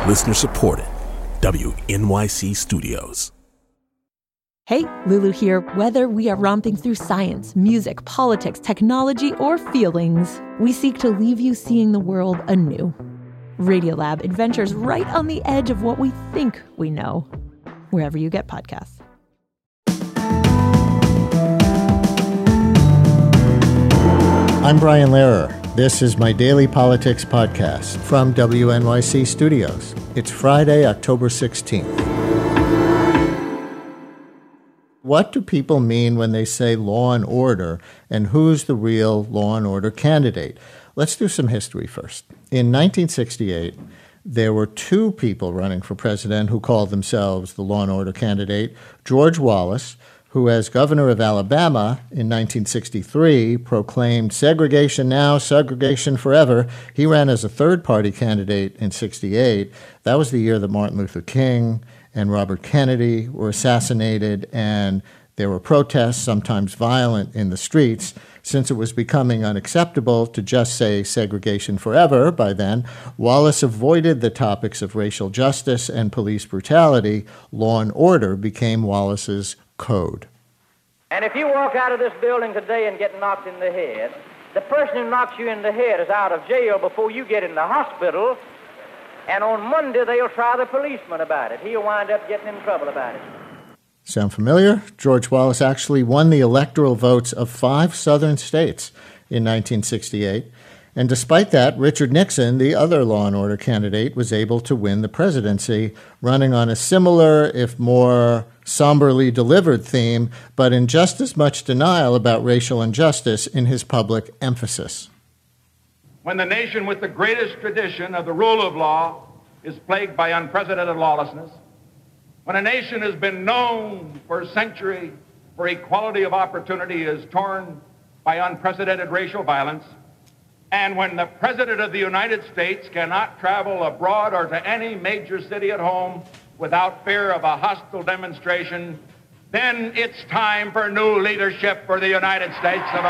Listener supported. WNYC Studios. Hey, Lulu here. Whether we are romping through science, music, politics, technology, or feelings, we seek to leave you seeing the world anew. Radiolab adventures right on the edge of what we think we know, wherever you get podcasts. I'm Brian Lehrer. This is my daily politics podcast from WNYC Studios. It's Friday, October 16th. What do people mean when they say law and order, and who's the real law and order candidate? Let's do some history first. In 1968, there were two people running for president who called themselves the law and order candidate. George Wallace, who as governor of Alabama in 1963 proclaimed segregation now, segregation forever. He ran as a third-party candidate in 68. That was the year that Martin Luther King and Robert Kennedy were assassinated, and there were protests, sometimes violent, in the streets. Since it was becoming unacceptable to just say segregation forever by then, Wallace avoided the topics of racial justice and police brutality. Law and order became Wallace's code. And if you walk out of this building today and get knocked in the head, the person who knocks you in the head is out of jail before you get in the hospital, and on Monday they'll try the policeman about it. He'll wind up getting in trouble about it. Sound familiar? George Wallace actually won the electoral votes of 5 southern states in 1968. And despite that, Richard Nixon, the other law and order candidate, was able to win the presidency, running on a similar, if more somberly delivered theme, but in just as much denial about racial injustice in his public emphasis. When the nation with the greatest tradition of the rule of law is plagued by unprecedented lawlessness, when a nation has been known for a century for equality of opportunity is torn by unprecedented racial violence, and when the President of the United States cannot travel abroad or to any major city at home without fear of a hostile demonstration, then it's time for new leadership for the United States of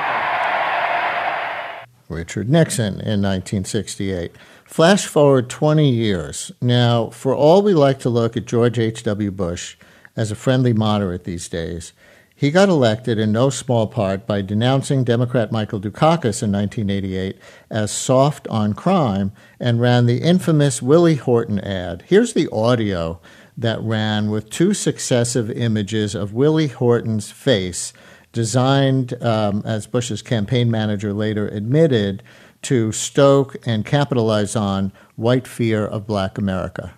America. Richard Nixon in 1968. Flash forward 20 years. Now, for all we like to look at George H.W. Bush as a friendly moderate these days, he got elected in no small part by denouncing Democrat Michael Dukakis in 1988 as soft on crime and ran the infamous Willie Horton ad. Here's the audio that ran with 2 successive images of Willie Horton's face, designed, as Bush's campaign manager later admitted, to stoke and capitalize on white fear of black America.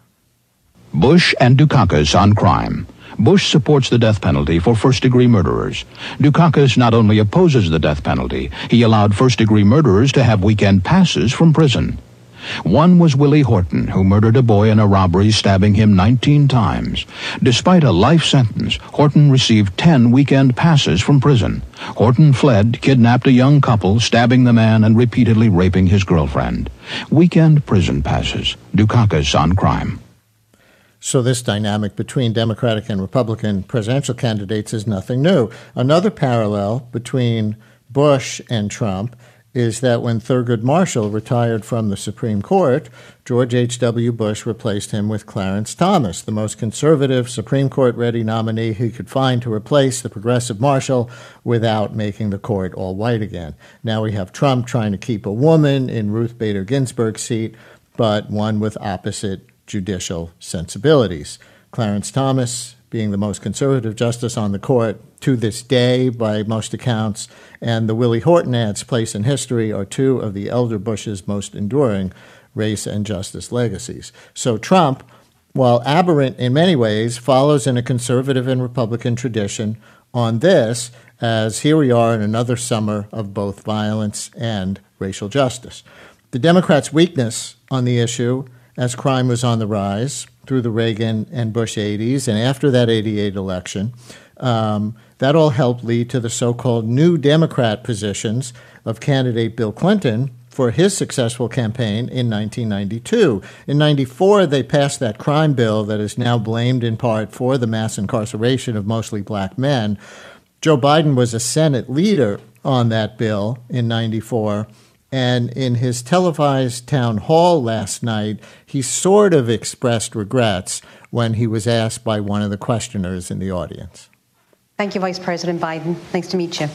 Bush and Dukakis on crime. Bush supports the death penalty for first-degree murderers. Dukakis not only opposes the death penalty, he allowed first-degree murderers to have weekend passes from prison. One was Willie Horton, who murdered a boy in a robbery, stabbing him 19 times. Despite a life sentence, Horton received 10 weekend passes from prison. Horton fled, kidnapped a young couple, stabbing the man and repeatedly raping his girlfriend. Weekend prison passes. Dukakis on crime. So this dynamic between Democratic and Republican presidential candidates is nothing new. Another parallel between Bush and Trump is that when Thurgood Marshall retired from the Supreme Court, George H.W. Bush replaced him with Clarence Thomas, the most conservative Supreme Court-ready nominee he could find to replace the progressive Marshall without making the court all white again. Now we have Trump trying to keep a woman in Ruth Bader Ginsburg's seat, but one with opposite judicial sensibilities. Clarence Thomas being the most conservative justice on the court to this day by most accounts, and the Willie Horton ad's place in history are 2 of the elder Bush's most enduring race and justice legacies. So Trump, while aberrant in many ways, follows in a conservative and Republican tradition on this, as here we are in another summer of both violence and racial justice. The Democrats' weakness on the issue, as crime was on the rise through the Reagan and Bush 80s and after that 88 election, that all helped lead to the so-called new Democrat positions of candidate Bill Clinton for his successful campaign in 1992. In 94, they passed that crime bill that is now blamed in part for the mass incarceration of mostly black men. Joe Biden was a Senate leader on that bill in 94, And in his televised town hall last night, he sort of expressed regrets when he was asked by one of the questioners in the audience. Thank you, Vice President Biden. Nice to meet you.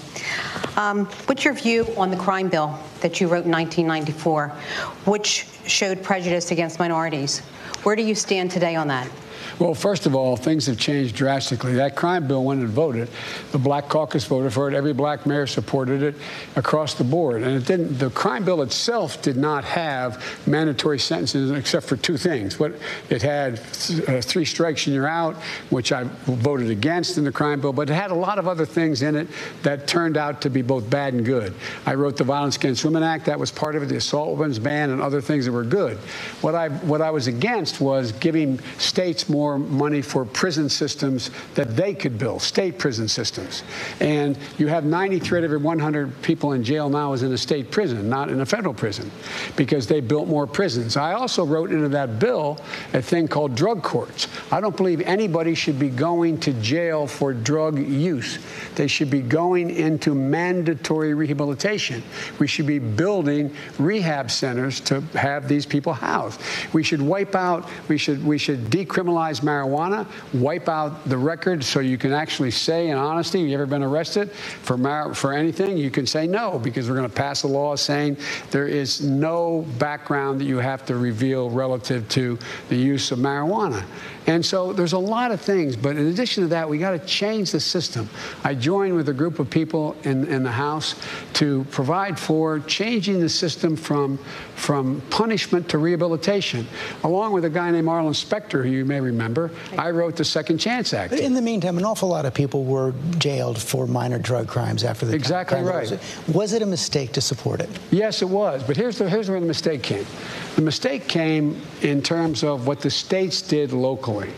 What's your view on the crime bill that you wrote in 1994, which showed prejudice against minorities? Where do you stand today on that? Well, first of all, things have changed drastically. That crime bill, when it voted, the Black Caucus voted for it. Every black mayor supported it across the board. And it didn't. The crime bill itself did not have mandatory sentences except for two things. It had 3 strikes and you're out, which I voted against in the crime bill. But it had a lot of other things in it that turned out to be both bad and good. I wrote the Violence Against Women Act. That was part of it. The assault weapons ban and other things that were good. What I was against was giving states more money for prison systems that they could build, state prison systems. And you have 93 out of every 100 people in jail now is in a state prison, not in a federal prison, because they built more prisons. I also wrote into that bill a thing called drug courts. I don't believe anybody should be going to jail for drug use. They should be going into mandatory rehabilitation. We should be building rehab centers to have these people housed. We should we should decriminalize marijuana, wipe out the record so you can actually say in honesty, you ever been arrested for anything? You can say no, because we're going to pass a law saying there is no background that you have to reveal relative to the use of marijuana. And so there's a lot of things, but in addition to that, we got to change the system. I joined with a group of people in the House to provide for changing the system from punishment to rehabilitation. Along with a guy named Arlen Specter, who you may remember, I wrote the Second Chance Act. But in the meantime, an awful lot of people were jailed for minor drug crimes after the Exactly right. Was it a mistake to support it? Yes, it was. But here's where the mistake came. The mistake came in terms of what the states did locally.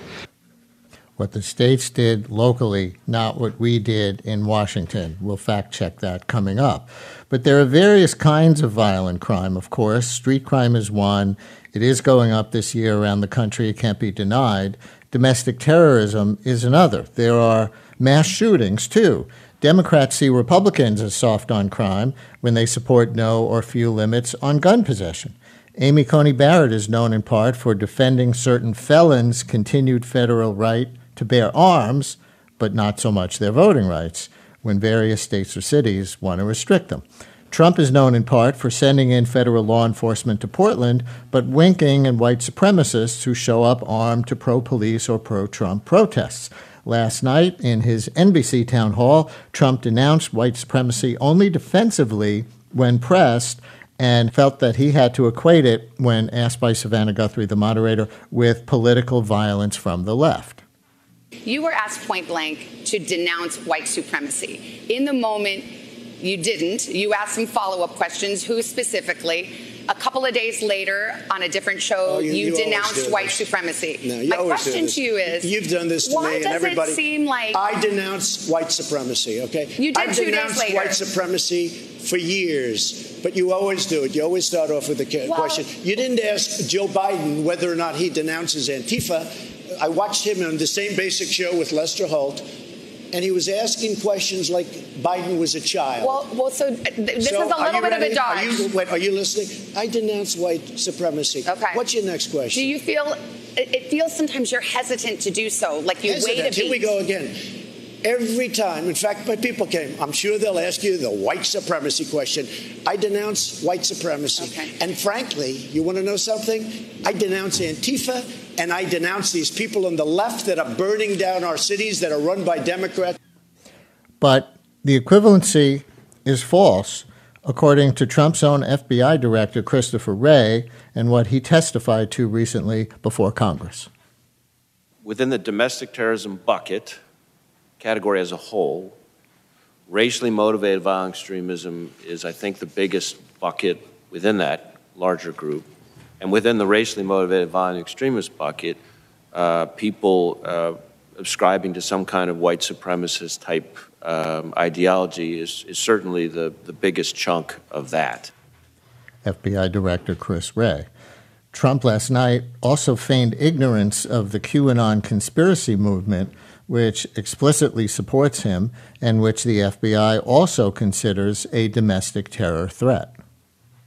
What the states did locally, not what we did in Washington. We'll fact check that coming up. But there are various kinds of violent crime, of course. Street crime is one. It is going up this year around the country. It can't be denied. Domestic terrorism is another. There are mass shootings, too. Democrats see Republicans as soft on crime when they support no or few limits on gun possession. Amy Coney Barrett is known in part for defending certain felons' continued federal right to bear arms, but not so much their voting rights, when various states or cities want to restrict them. Trump is known in part for sending in federal law enforcement to Portland, but winking at white supremacists who show up armed to pro-police or pro-Trump protests. Last night, in his NBC town hall, Trump denounced white supremacy only defensively when pressed, and felt that he had to equate it, when asked by Savannah Guthrie, the moderator, with political violence from the left. You were asked point blank to denounce white supremacy. In the moment, you didn't. You asked some follow-up questions. Who specifically? A couple of days later, on a different show, you denounced white supremacy. No, my question to you is, you've done this to me and everybody. Why does it seem like I denounce white supremacy? Okay, you did 2 days later. I've denounced white supremacy for years, but you always do it. You always start off with a question. You didn't ask Joe Biden whether or not he denounces Antifa. I watched him on the same basic show with Lester Holt, and he was asking questions like Biden was a child. So this is a little bit of a dodge. Are you listening? I denounce white supremacy. Okay. What's your next question? Do you feel, it feels sometimes you're hesitant to do so, like you wait a beat. Here we go again. Every time, in fact, my people came, I'm sure they'll ask you the white supremacy question. I denounce white supremacy. Okay. And frankly, you want to know something? I denounce Antifa, and I denounce these people on the left that are burning down our cities that are run by Democrats. But the equivalency is false, according to Trump's own FBI director, Christopher Wray, and what he testified to recently before Congress. Within the domestic terrorism bucket, category as a whole, racially motivated violent extremism is, I think, the biggest bucket within that larger group. And within the racially motivated violent extremist bucket, people ascribing to some kind of white supremacist type ideology is certainly the biggest chunk of that. FBI Director Chris Wray. Trump last night also feigned ignorance of the QAnon conspiracy movement, which explicitly supports him and which the FBI also considers a domestic terror threat.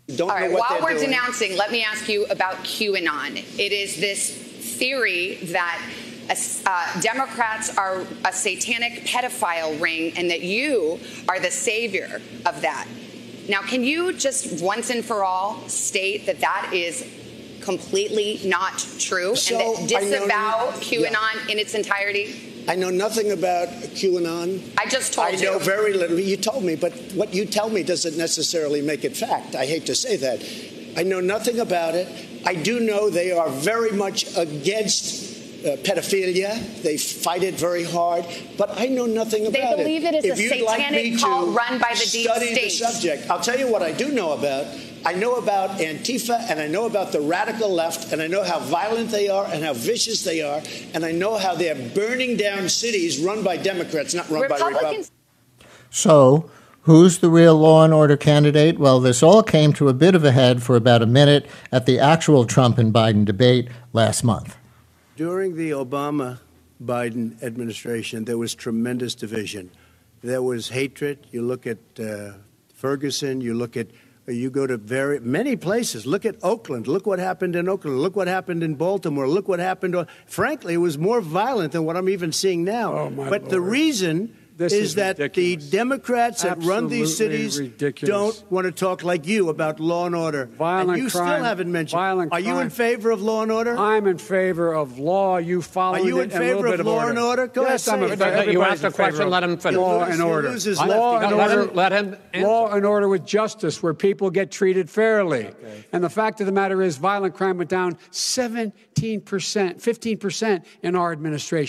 Don't All right, know what while they're we're doing. denouncing, let me ask you about QAnon. It is this theory that Democrats are a satanic pedophile ring and that you are the savior of that. Now, can you just once and for all state that that is completely not true So, and that disavow QAnon in its entirety? I know nothing about QAnon. I just told you. I know very little. You told me, but what you tell me doesn't necessarily make it fact. I hate to say that. I know nothing about it. I do know they are very much against pedophilia. They fight it very hard, but I know nothing about it. They believe it is If a you'd like me satanic to cult run by the deep study the state. subject, I'll tell you what I do know about. I know about Antifa, and I know about the radical left, and I know how violent they are and how vicious they are, and I know how they're burning down cities run by Democrats, not run by Republicans. So, who's the real law and order candidate? Well, this all came to a bit of a head for about a minute at the actual Trump and Biden debate last month. During the Obama-Biden administration, there was tremendous division. There was hatred. You look at Ferguson, you go to many places. Look at Oakland. Look what happened in Oakland. Look what happened in Baltimore. Look what happened. Frankly, it was more violent than what I'm even seeing now. Oh, my but Lord. the reason is that ridiculous. the Democrats that run these Absolutely cities ridiculous. don't want to talk like you about law and order. Violent and you crime, still haven't mentioned. violent Are you crime. in favor of law and order? I'm in favor of law. You follow Are you it in and a little favor bit of law and order? Go yes, ahead, I'm say in it. favor. You Everybody's asked a in favor question, of let him finish. Law and You'll order. lose his Law left. and order. Let him answer. Law and order with justice, where people get treated fairly. Okay. And the fact of the matter is, violent crime went down 15% in our administration.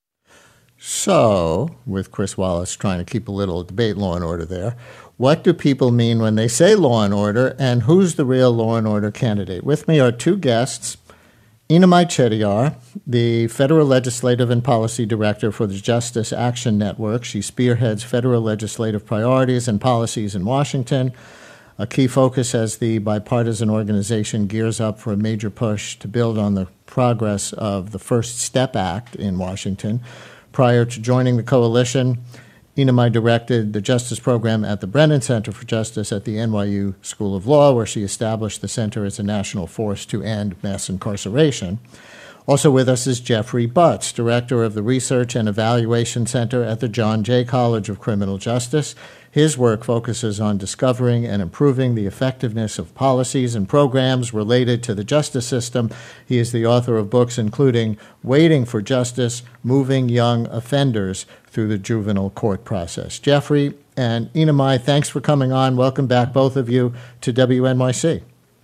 So, with Chris Wallace trying to keep a little debate law and order there, what do people mean when they say law and order, and who's the real law and order candidate? With me are two guests. Inamai Chettiar, the Federal Legislative and Policy Director for the Justice Action Network. She spearheads federal legislative priorities and policies in Washington. A key focus as the bipartisan organization gears up for a major push to build on the progress of the First Step Act in Washington. Prior to joining the coalition, Inamai directed the justice program at the Brennan Center for Justice at the NYU School of Law, where she established the center as a national force to end mass incarceration. Also with us is Jeffrey Butts, director of the Research and Evaluation Center at the John Jay College of Criminal Justice. His work focuses on discovering and improving the effectiveness of policies and programs related to the justice system. He is the author of books including Waiting for Justice, Moving Young Offenders Through the Juvenile Court Process. Jeffrey and Inamai, thanks for coming on. Welcome back, both of you, to WNYC.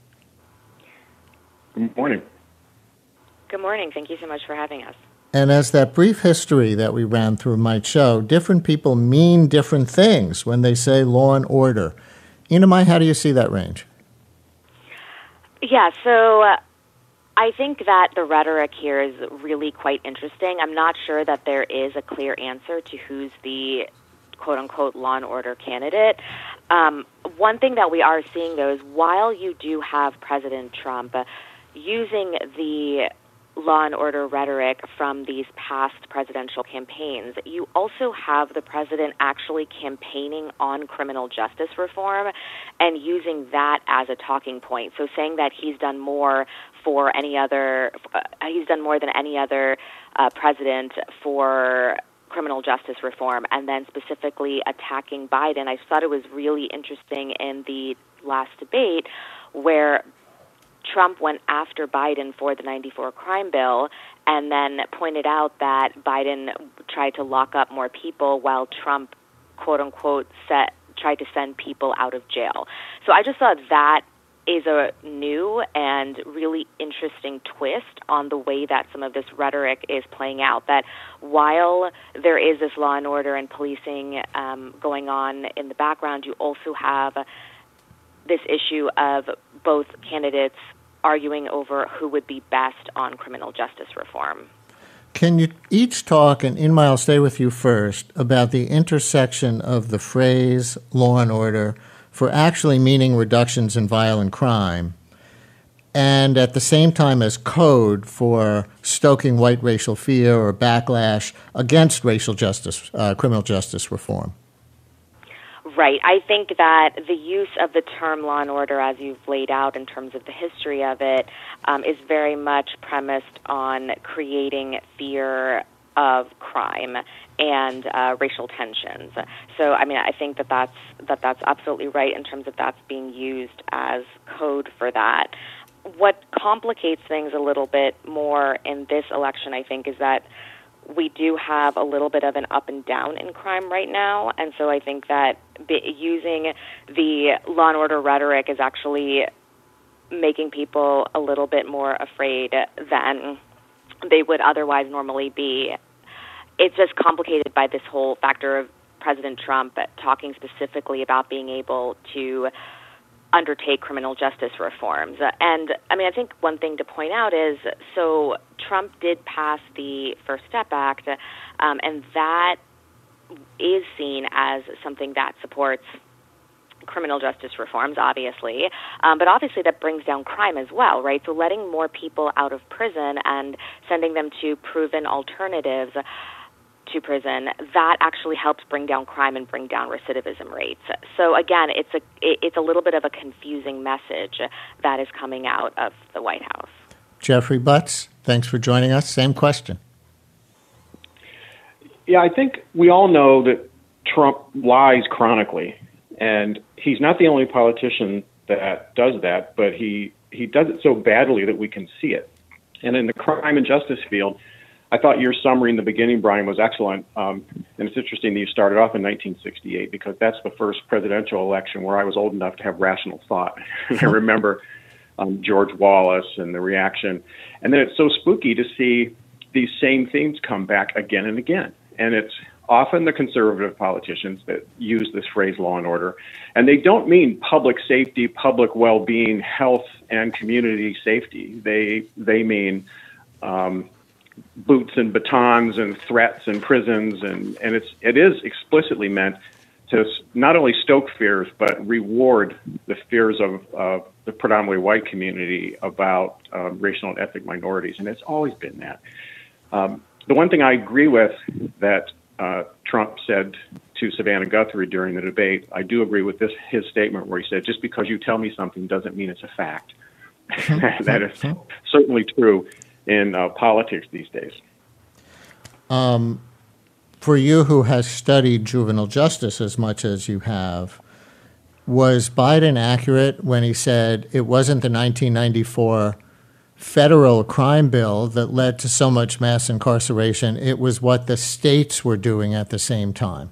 Good morning. Good morning. Thank you so much for having us. And as that brief history that we ran through might show, different people mean different things when they say law and order. Inamai, how do you see that range? Yeah, so I think that the rhetoric here is really quite interesting. I'm not sure that there is a clear answer to who's the quote-unquote law and order candidate. One thing that we are seeing, though, is while you do have President Trump using the law and order rhetoric from these past presidential campaigns, you also have the president actually campaigning on criminal justice reform and using that as a talking point. So saying that he's done more than any other president for criminal justice reform, and then specifically attacking Biden. I thought it was really interesting in the last debate where Trump went after Biden for the 94 crime bill and then pointed out that Biden tried to lock up more people while Trump, quote-unquote, tried to send people out of jail. So I just thought that is a new and really interesting twist on the way that some of this rhetoric is playing out, that while there is this law and order and policing going on in the background, you also have this issue of both candidates arguing over who would be best on criminal justice reform. Can you each talk, and Inamai, I'll stay with you first, about the intersection of the phrase law and order for actually meaning reductions in violent crime, and at the same time as code for stoking white racial fear or backlash against racial justice, criminal justice reform? Right. I think that the use of the term law and order, as you've laid out in terms of the history of it, is very much premised on creating fear of crime and racial tensions. So, I mean, I think that that's absolutely right in terms of that's being used as code for that. What complicates things a little bit more in this election, I think, is that we do have a little bit of an up and down in crime right now, and so I think that using the law and order rhetoric is actually making people a little bit more afraid than they would otherwise normally be. It's just complicated by this whole factor of President Trump talking specifically about being able to undertake criminal justice reforms. And, I mean, I think one thing to point out is, so Trump did pass the First Step Act, and that is seen as something that supports criminal justice reforms, obviously, but obviously that brings down crime as well, right? So letting more people out of prison and sending them to proven alternatives to prison, that actually helps bring down crime and bring down recidivism rates. So again, it's a little bit of a confusing message that is coming out of the White House. Jeffrey Butts, thanks for joining us. Same question. Yeah, I think we all know that Trump lies chronically, and he's not the only politician that does that, but he does it so badly that we can see it. And in the crime and justice field, I thought your summary in the beginning, Brian, was excellent. And it's interesting that you started off in 1968 because that's the first presidential election where I was old enough to have rational thought. I remember George Wallace and the reaction. And then it's so spooky to see these same themes come back again and again. And it's often the conservative politicians that use this phrase law and order. And they don't mean public safety, public well-being, health, and community safety. They mean boots and batons and threats and prisons, and it is explicitly meant to not only stoke fears but reward the fears of the predominantly white community about racial and ethnic minorities, and it's always been that. The one thing I agree with that Trump said to Savannah Guthrie during the debate, I do agree with his statement where he said, just because you tell me something doesn't mean it's a fact. That is certainly true in politics these days. For you, who has studied juvenile justice as much as you have, was Biden accurate when he said it wasn't the 1994 federal crime bill that led to so much mass incarceration? It was what the states were doing at the same time.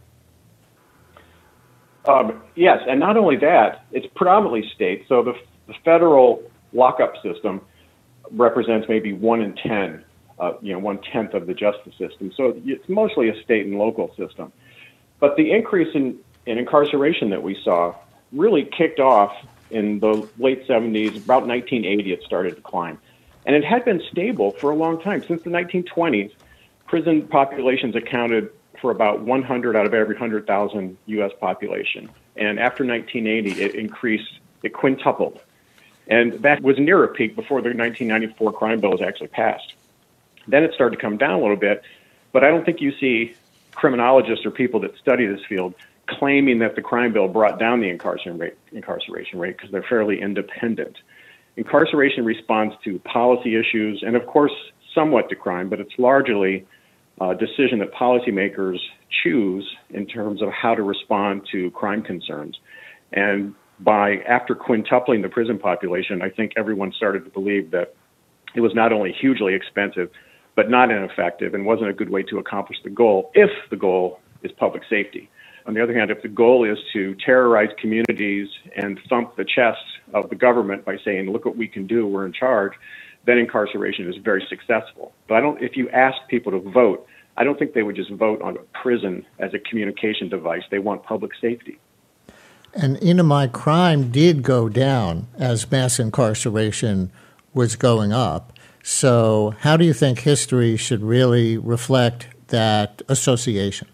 Yes, and not only that, it's predominantly states. So the federal lockup system represents maybe 1 in 10, 1/10 of the justice system. So it's mostly a state and local system. But the increase in incarceration that we saw really kicked off in the late 70s. About 1980, it started to climb. And it had been stable for a long time. Since the 1920s, prison populations accounted for about 100 out of every 100,000 U.S. population. And after 1980, it increased, it quintupled. And that was near a peak before the 1994 crime bill was actually passed. Then it started to come down a little bit, but I don't think you see criminologists or people that study this field claiming that the crime bill brought down the incarceration rate because they're fairly independent. Incarceration responds to policy issues and, of course, somewhat to crime, but it's largely a decision that policymakers choose in terms of how to respond to crime concerns. And after quintupling the prison population, I think everyone started to believe that it was not only hugely expensive, but not ineffective and wasn't a good way to accomplish the goal if the goal is public safety. On the other hand, if the goal is to terrorize communities and thump the chest of the government by saying, look what we can do, we're in charge, then incarceration is very successful. But if you ask people to vote, I don't think they would just vote on prison as a communication device. They want public safety. And Inamai, crime did go down as mass incarceration was going up. So how do you think history should really reflect that association?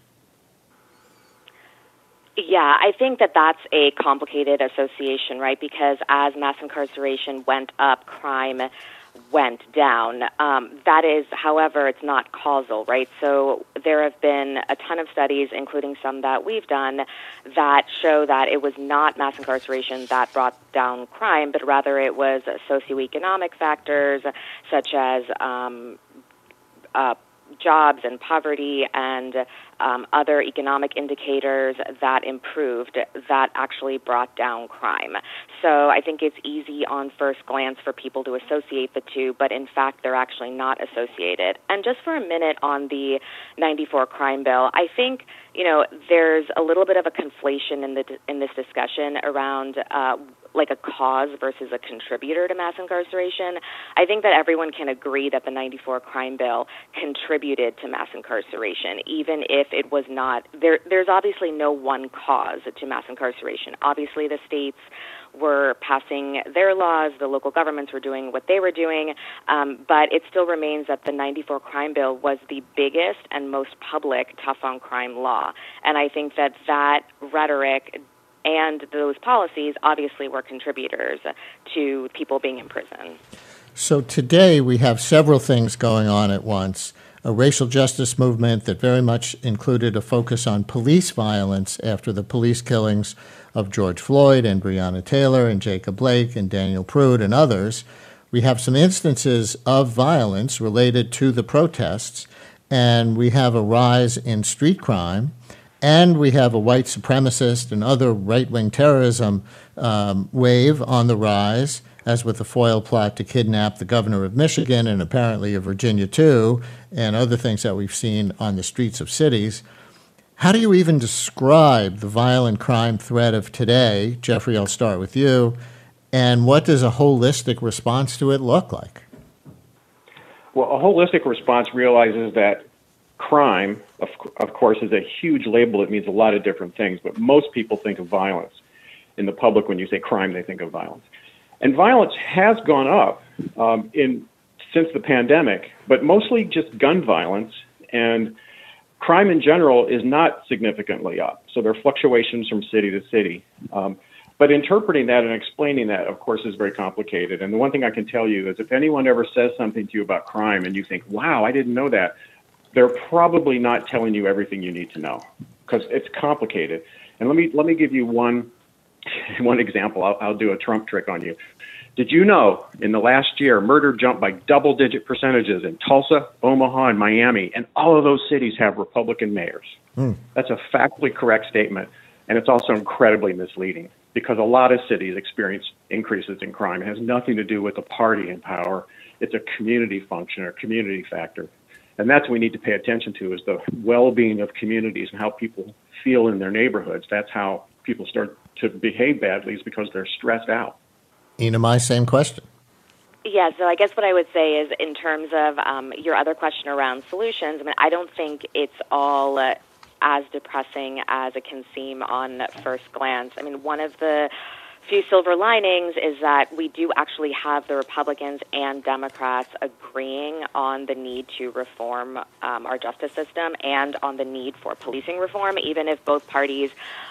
Yeah, I think that that's a complicated association, right? Because as mass incarceration went up, crime went down. That is, however, it's not causal, right? So there have been a ton of studies, including some that we've done, that show that it was not mass incarceration that brought down crime, but rather it was socioeconomic factors such as jobs and poverty and other economic indicators that improved that actually brought down crime. So I think it's easy on first glance for people to associate the two, but in fact they're actually not associated. And just for a minute on the 94 crime bill, I think, there's a little bit of a conflation in this discussion around like a cause versus a contributor to mass incarceration. I think that everyone can agree that the 94 crime bill contributed to mass incarceration, even if it was not. There's obviously no one cause to mass incarceration. Obviously, the states were passing their laws, the local governments were doing what they were doing, but it still remains that the 94 crime bill was the biggest and most public tough-on-crime law. And I think that rhetoric and those policies obviously were contributors to people being in prison. So today we have several things going on at once. A racial justice movement that very much included a focus on police violence after the police killings of George Floyd and Breonna Taylor and Jacob Blake and Daniel Pruitt and others. We have some instances of violence related to the protests, and we have a rise in street crime. And we have a white supremacist and other right-wing terrorism wave on the rise, as with the foil plot to kidnap the governor of Michigan and apparently of Virginia too, and other things that we've seen on the streets of cities. How do you even describe the violent crime threat of today? Jeffrey, I'll start with you. And what does a holistic response to it look like? Well, a holistic response realizes that crime, of course, is a huge label. It means a lot of different things, but most people think of violence. In the public, when you say crime, they think of violence. And violence has gone up since the pandemic, but mostly just gun violence, and crime in general is not significantly up. So there are fluctuations from city to city. But interpreting that and explaining that, of course, is very complicated. And the one thing I can tell you is if anyone ever says something to you about crime and you think, wow, I didn't know that, they're probably not telling you everything you need to know because it's complicated. And let me give you one example. I'll do a Trump trick on you. Did you know in the last year, murder jumped by double-digit percentages in Tulsa, Omaha, and Miami, and all of those cities have Republican mayors? That's a factually correct statement, and it's also incredibly misleading because a lot of cities experience increases in crime. It has nothing to do with the party in power. It's a community function or community factor. And that's what we need to pay attention to is the well-being of communities and how people feel in their neighborhoods. That's how people start to behave badly is because they're stressed out. Ina, my same question. Yeah, so I guess what I would say is in terms of your other question around solutions, I mean, I don't think it's all as depressing as it can seem on first glance. I mean, one of the few silver linings is that we do actually have the Republicans and Democrats agreeing on the need to reform our justice system and on the need for policing reform, even if both parties,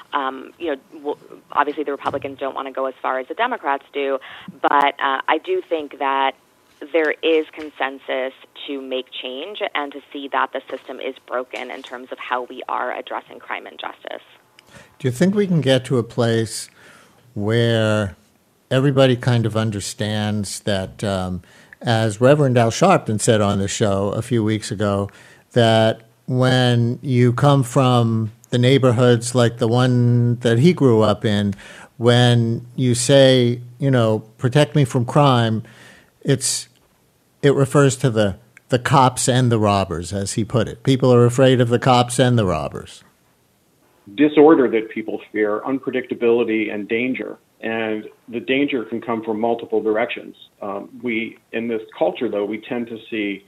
obviously the Republicans don't want to go as far as the Democrats do, but I do think that there is consensus to make change and to see that the system is broken in terms of how we are addressing crime and justice. Do you think we can get to a place where everybody kind of understands that, as Reverend Al Sharpton said on the show a few weeks ago, that when you come from the neighborhoods like the one that he grew up in, when you say, protect me from crime, it refers to the cops and the robbers, as he put it. People are afraid of the cops and the robbers. Disorder that people fear, unpredictability, and danger. And the danger can come from multiple directions. In this culture, though, we tend to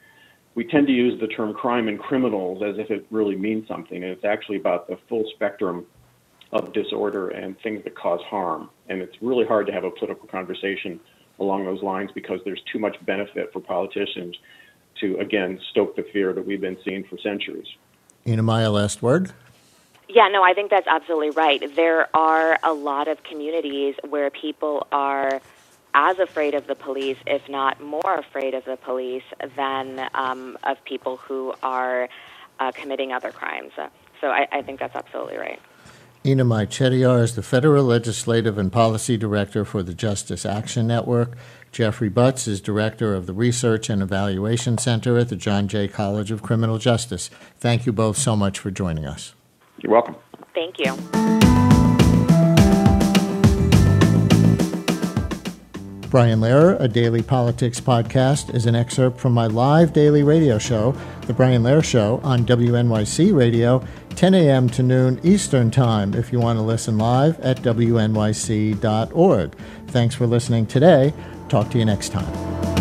use the term crime and criminals as if it really means something. And it's actually about the full spectrum of disorder and things that cause harm. And it's really hard to have a political conversation along those lines because there's too much benefit for politicians to, again, stoke the fear that we've been seeing for centuries. Ina, my last word? Yeah, no, I think that's absolutely right. There are a lot of communities where people are as afraid of the police, if not more afraid of the police, than of people who are committing other crimes. So I think that's absolutely right. Ina Mai Chettiar is the Federal Legislative and Policy Director for the Justice Action Network. Jeffrey Butts is Director of the Research and Evaluation Center at the John Jay College of Criminal Justice. Thank you both so much for joining us. You're welcome. Thank you. Brian Lehrer, a daily politics podcast, is an excerpt from my live daily radio show, The Brian Lehrer Show, on WNYC Radio, 10 a.m. to noon Eastern Time, if you want to listen live at wnyc.org. Thanks for listening today. Talk to you next time.